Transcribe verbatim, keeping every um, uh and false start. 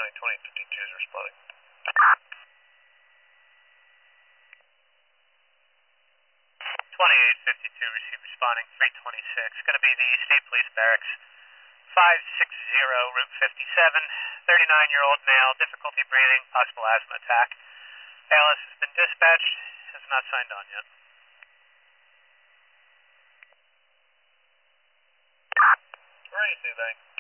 responding, twenty fifty-two is responding. twenty-eight fifty-two, receive responding, three twenty-six. Going to be the State Police Barracks, five sixty, Route fifty-seven, thirty-nine-year-old male, difficulty breathing, possible asthma attack. A L S has been dispatched, has not signed on yet. Where are you, Bank?